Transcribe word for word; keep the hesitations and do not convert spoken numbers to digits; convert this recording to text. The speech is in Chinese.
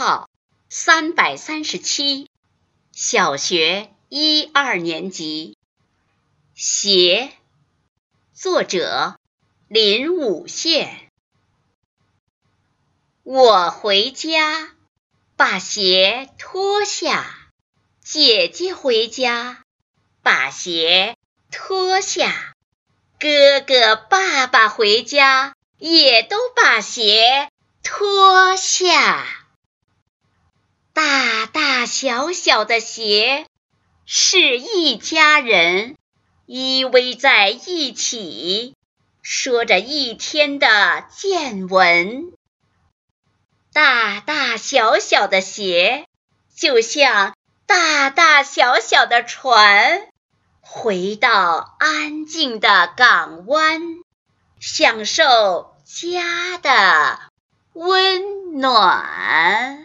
号三百三十七，小学一二年级。鞋，作者林武宪。我回家，把鞋脱下，姐姐回家，把鞋脱下，哥哥爸爸回家，也都把鞋脱下。大大小小的鞋是一家人，依偎在一起，说着一天的见闻。大大小小的鞋就像大大小小的船，回到安静的港湾，享受家的温暖。